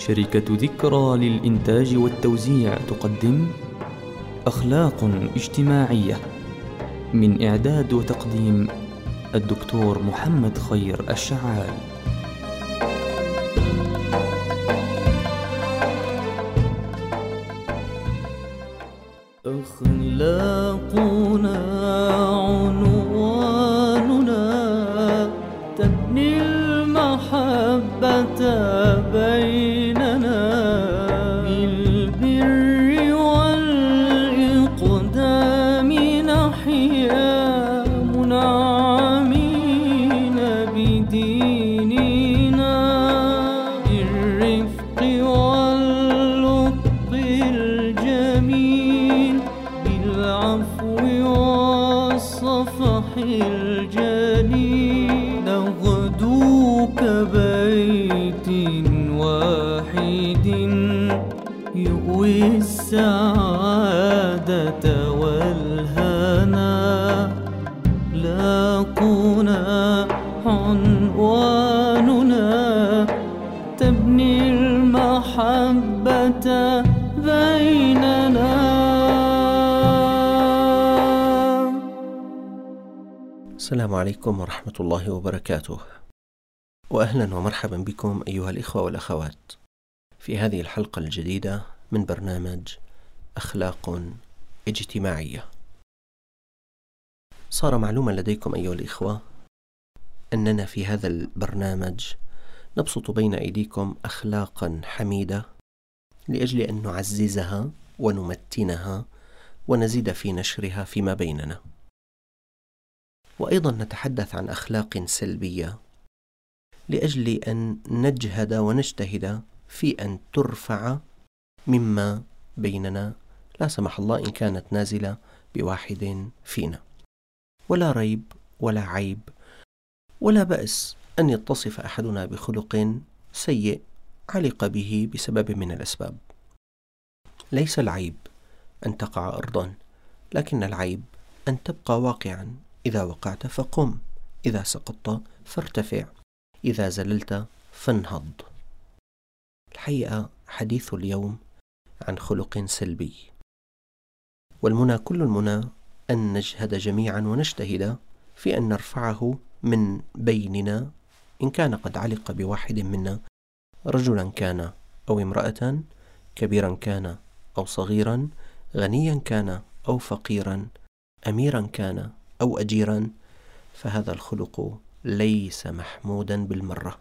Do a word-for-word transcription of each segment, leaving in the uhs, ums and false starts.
شركة ذكرى للإنتاج والتوزيع تقدم أخلاق اجتماعية، من إعداد وتقديم الدكتور محمد خير الشعال. أخلاقنا عنواننا تبني المحبة بيننا بالبر والإقدام نحيا منعمين بديننا بالرفق واللطف الجميل بالعفو والصفح الجليل نغدو كبيت واحد يؤوي السعادة والهنا. لاقنا عنواننا تبني المحبة بيننا. السلام عليكم ورحمة الله وبركاته، وأهلا ومرحبا بكم أيها الإخوة والأخوات في هذه الحلقة الجديدة من برنامج أخلاق اجتماعية. صار معلوما لديكم أيها الإخوة أننا في هذا البرنامج نبسط بين أيديكم أخلاقا حميدة لأجل أن نعززها ونمتنها ونزيد في نشرها فيما بيننا، وأيضا نتحدث عن أخلاق سلبية لأجل أن نجهد ونجتهد في أن ترفع مما بيننا، لا سمح الله إن كانت نازلة بواحد فينا. ولا ريب ولا عيب ولا بأس أن يتصف أحدنا بخلق سيء علق به بسبب من الأسباب. ليس العيب أن تقع أرضا، لكن العيب أن تبقى واقعا. إذا وقعت فقم، إذا سقطت فارتفع، إذا زللت فانهض. الحقيقة حديث اليوم عن خلق سلبي، والمنى كل المنى أن نجهد جميعا ونجتهد في أن نرفعه من بيننا، إن كان قد علق بواحد منا، رجلا كان أو امرأة، كبيرا كان أو صغيرا، غنيا كان أو فقيرا، أميرا كان أو أجيرا، فهذا الخلق ليس محمودا بالمرة.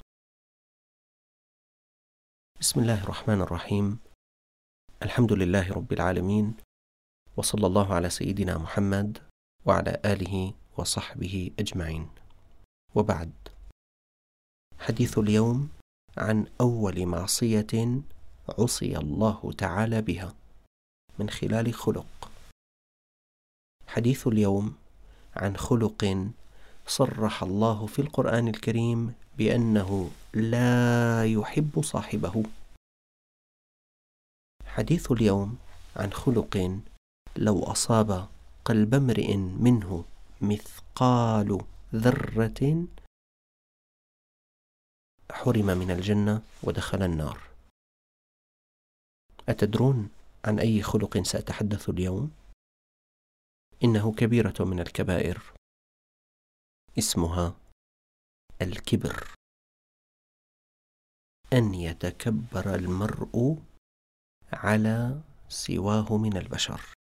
بسم الله الرحمن الرحيم، الحمد لله رب العالمين، وصلى الله على سيدنا محمد وعلى آله وصحبه أجمعين. وبعد، حديث اليوم عن أول معصية عصي الله تعالى بها من خلال خلق. حديث اليوم عن خلق صرح الله في القرآن الكريم بأنه لا يحب صاحبه. حديث اليوم عن خلق لو أصاب قلب امرئ منه مثقال ذرة حرم من الجنة ودخل النار. أتدرون عن أي خلق سأتحدث اليوم؟ إنه كبيرة من الكبائر، اسمها الكبر. أن يتكبر المرء على سواه من البشر.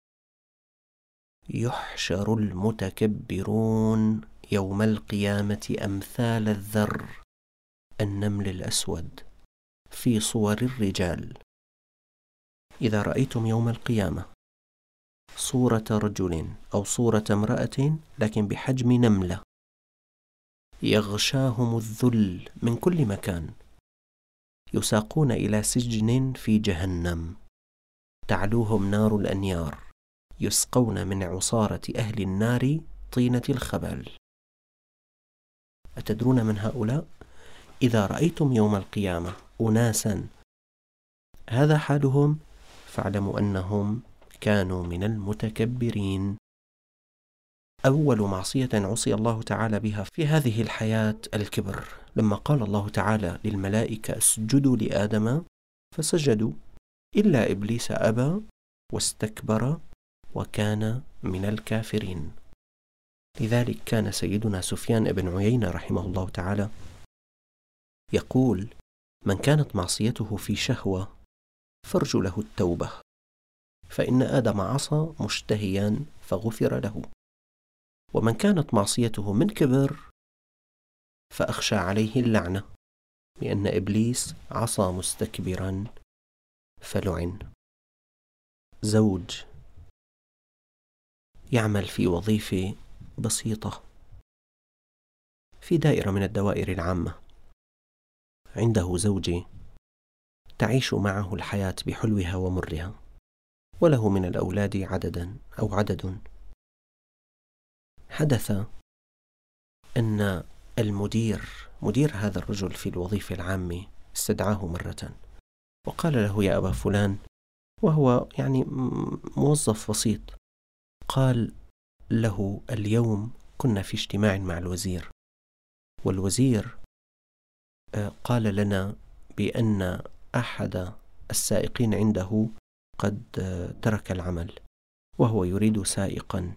يحشر المتكبرون يوم القيامة أمثال الذر النمل الأسود في صور الرجال. إذا رأيتم يوم القيامة صورة رجل أو صورة امرأة لكن بحجم نملة، يغشاهم الذل من كل مكان، يساقون إلى سجن في جهنم تعلوهم نار الأنيار، يسقون من عصارة أهل النار طينة الخبال. أتدرون من هؤلاء؟ إذا رأيتم يوم القيامة أناسا هذا حالهم فاعلموا أنهم كانوا من المتكبرين. أول معصية عصي الله تعالى بها في هذه الحياة الكبر، لما قال الله تعالى للملائكة اسجدوا لآدم فسجدوا إلا إبليس أبى واستكبر وكان من الكافرين. لذلك كان سيدنا سفيان بن عيينة رحمه الله تعالى يقول: من كانت معصيته في شهوة فارجو له التوبة، فإن آدم عصى مشتهيا فغفر له، ومن كانت معصيته من كبر فأخشى عليه اللعنة، لأن إبليس عصى مستكبرا فلعن. زوج يعمل في وظيفة بسيطة في دائرة من الدوائر العامة، عنده زوجة تعيش معه الحياة بحلوها ومرها، وله من الأولاد عددا أو عدد. حدث أن المدير مدير هذا الرجل في الوظيفة العامة استدعاه مرة وقال له: يا أبا فلان، وهو يعني موظف بسيط، قال له: اليوم كنا في اجتماع مع الوزير، والوزير قال لنا بأن أحد السائقين عنده قد ترك العمل وهو يريد سائقا،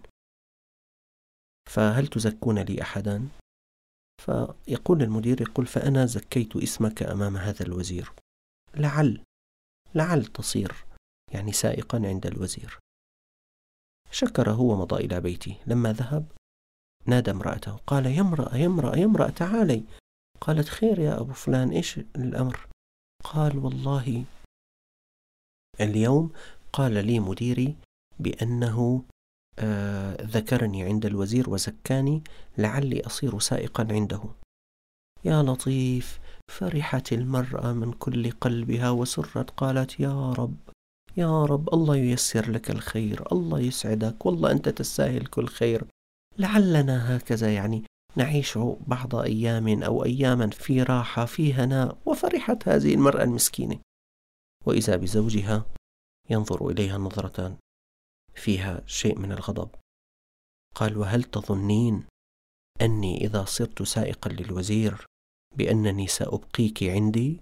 فهل تزكون لي أحدا؟ فيقول المدير، يقول: فأنا زكيت اسمك أمام هذا الوزير، لعل لعل تصير يعني سائقا عند الوزير. شكره ومضى إلى بيته. لما ذهب نادى امرأته، قال: يا امرأة يا امرأة يا امرأة تعالي. قالت: خير يا أبو فلان، إيش الأمر؟ قال: والله اليوم قال لي مديري بأنه آه ذكرني عند الوزير وزكاني، لعلي أصير سائقا عنده. يا لطيف، فرحت المرأة من كل قلبها وسرت، قالت: يا رب يا رب، الله ييسر لك الخير، الله يسعدك، والله أنت تستاهل كل خير، لعلنا هكذا يعني نعيش بعض أيام أو أياما في راحة في هناء. وفرحت هذه المرأة المسكينة، وإذا بزوجها ينظر إليها نظرة فيها شيء من الغضب. قال: وهل تظنين أني إذا صرت سائقا للوزير بأنني سأبقيك عندي؟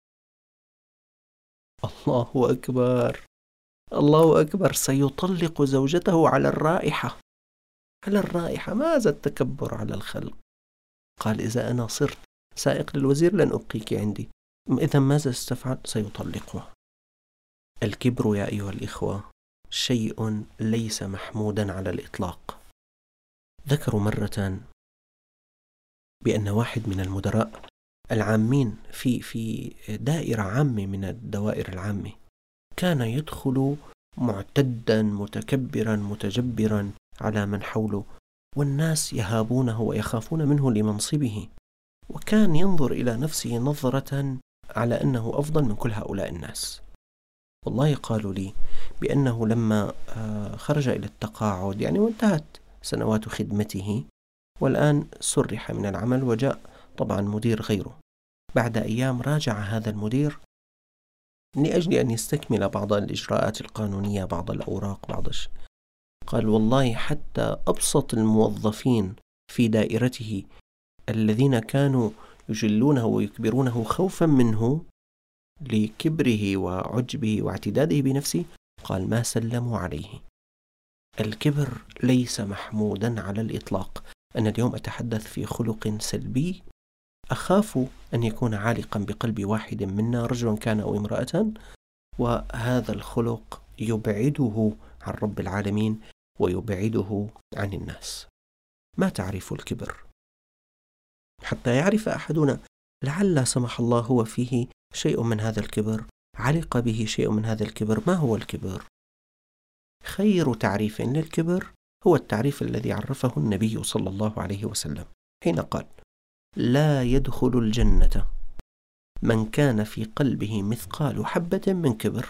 الله أكبر الله أكبر، سيطلق زوجته على الرائحة على الرائحة. ماذا التكبر على الخلق؟ قال: إذا أنا صرت سائق للوزير لن أبقيك عندي. إذا ماذا استفعل؟ سيطلقها. الكبر يا أيها الإخوة شيء ليس محمودا على الإطلاق. ذكروا مرة بأن واحد من المدراء العامين في في دائرة عامة من الدوائر العامة كان يدخل معتدا متكبرا متجبرا على من حوله، والناس يهابونه ويخافون منه لمنصبه، وكان ينظر إلى نفسه نظرة على أنه أفضل من كل هؤلاء الناس. والله قالوا لي بأنه لما خرج إلى التقاعد يعني وانتهت سنوات خدمته والآن سرح من العمل وجاء طبعا مدير غيره، بعد أيام راجع هذا المدير لأجل أن يستكمل بعض الإجراءات القانونية، بعض الأوراق، بعض الشيء. قال: والله حتى أبسط الموظفين في دائرته الذين كانوا يجلونه ويكبرونه خوفا منه لكبره وعجبه واعتداده بنفسه، قال: ما سلموا عليه. الكبر ليس محمودا على الإطلاق. أنا اليوم أتحدث في خلق سلبي أخاف أن يكون عالقا بقلب واحد منا، رجل كان أو امرأة، وهذا الخلق يبعده عن رب العالمين ويبعده عن الناس. ما تعرف الكبر حتى يعرف أحدنا لعل سمح الله هو فيه شيء من هذا الكبر، علق به شيء من هذا الكبر. ما هو الكبر؟ خير تعريف للكبر هو التعريف الذي عرفه النبي صلى الله عليه وسلم حين قال: لا يدخل الجنة من كان في قلبه مثقال حبة من كبر.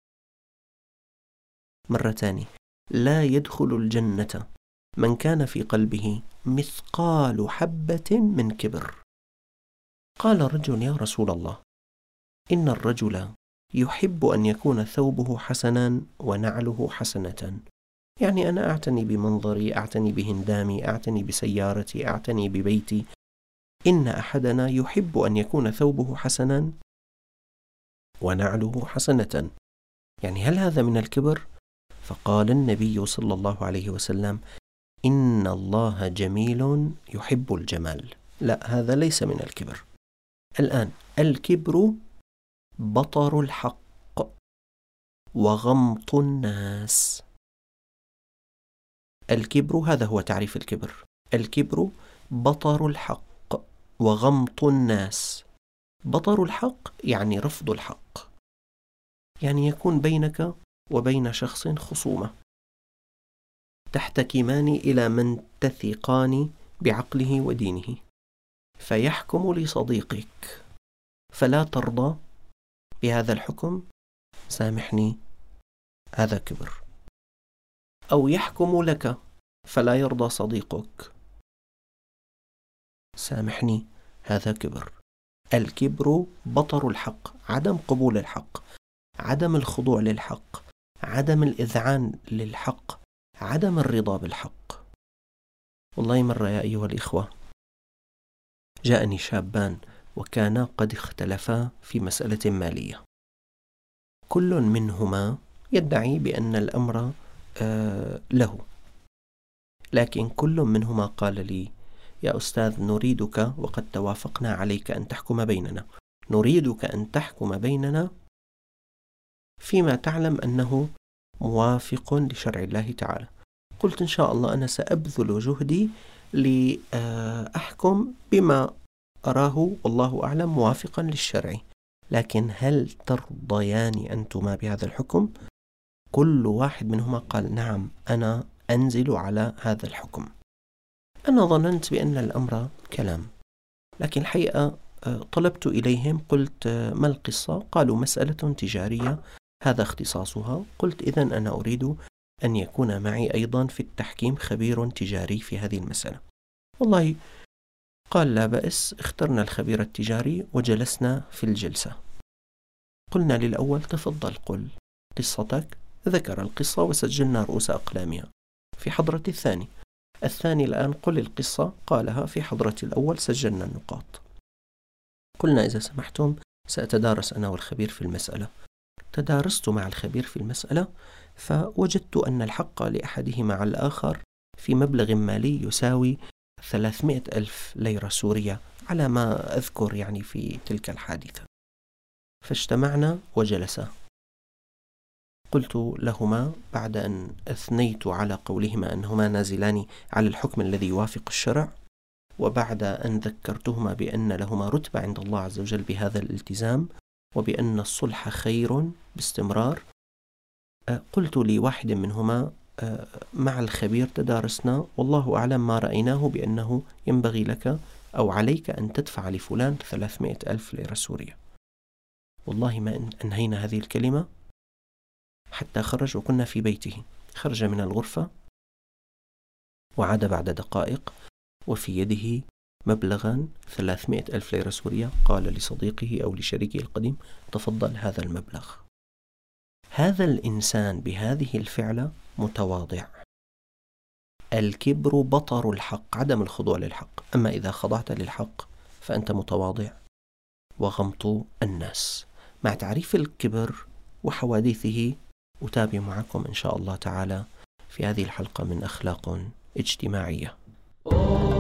مرة ثانية: لا يدخل الجنة من كان في قلبه مثقال حبة من كبر. قال رجل: يا رسول الله، إن الرجل يحب أن يكون ثوبه حسنا ونعله حسنة، يعني أنا أعتني بمنظري، أعتني بهندامي، أعتني بسيارتي، أعتني ببيتي. إن أحدنا يحب أن يكون ثوبه حسنا ونعله حسنة. يعني هل هذا من الكبر؟ فقال النبي صلى الله عليه وسلم: إن الله جميل يحب الجمال. لا، هذا ليس من الكبر. الآن الكبر بطر الحق وغمط الناس. الكبر، هذا هو تعريف الكبر: الكبر بطر الحق وغمط الناس. بطر الحق يعني رفض الحق، يعني يكون بينك وبين شخص خصومة، تحتكمان إلى من تثقان بعقله ودينه، فيحكم لصديقك فلا ترضى بهذا الحكم، سامحني، هذا كبر. أو يحكم لك فلا يرضى صديقك، سامحني، هذا كبر. الكبر بطر الحق، عدم قبول الحق، عدم الخضوع للحق، عدم الإذعان للحق، عدم الرضا بالحق. والله مرة يا أيها الإخوة جاءني شابان وكانا قد اختلفا في مسألة مالية، كل منهما يدعي بأن الأمر آه له، لكن كل منهما قال لي: يا أستاذ، نريدك وقد توافقنا عليك أن تحكم بيننا، نريدك أن تحكم بيننا فيما تعلم أنه موافق لشرع الله تعالى. قلت: إن شاء الله أنا سأبذل جهدي لأحكم بما أراه والله أعلم موافقا للشرع، لكن هل ترضيان أنتما بهذا الحكم؟ كل واحد منهما قال: نعم، أنا أنزل على هذا الحكم. أنا ظننت بأن الأمر كلام، لكن الحقيقة طلبت إليهم، قلت: ما القصة؟ قالوا: مسألة تجارية، هذا اختصاصها. قلت: إذن أنا أريد أن يكون معي أيضا في التحكيم خبير تجاري في هذه المسألة. والله قال: لا بأس. اخترنا الخبير التجاري وجلسنا في الجلسة. قلنا للأول: تفضل قل قصتك. ذكر القصة وسجلنا رؤوس أقلامها في حضرة الثاني. الثاني الآن: قل القصة. قالها في حضرة الأول، سجلنا النقاط. قلنا: إذا سمحتم سأتدارس أنا والخبير في المسألة. تدارست مع الخبير في المسألة، فوجدت أن الحق لأحدهما على الآخر في مبلغ مالي يساوي ثلاثمائة ألف ليرة سورية على ما أذكر يعني في تلك الحادثة. فاجتمعنا وجلسا. قلت لهما بعد أن أثنيت على قولهما أنهما نازلان على الحكم الذي يوافق الشرع، وبعد أن ذكرتهما بأن لهما رتبة عند الله عز وجل بهذا الالتزام، وبأن الصلح خير باستمرار، قلت لواحد منهما: مع الخبير تدارسنا، والله أعلم ما رأيناه بأنه ينبغي لك أو عليك أن تدفع لفلان ثلاثمائة ألف ليرة سورية. والله ما أنهينا هذه الكلمة حتى خرج، وكنا في بيته. خرج من الغرفة وعاد بعد دقائق وفي يده مبلغا ثلاثمائة ألف ليرة سورية. قال لصديقه أو لشريكه القديم: تفضل هذا المبلغ. هذا الإنسان بهذه الفعلة متواضع. الكبر بطر الحق، عدم الخضوع للحق. أما إذا خضعت للحق فأنت متواضع. وغمط الناس. مع تعريف الكبر وحوادثه أتابع معكم إن شاء الله تعالى في هذه الحلقة من أخلاق اجتماعية.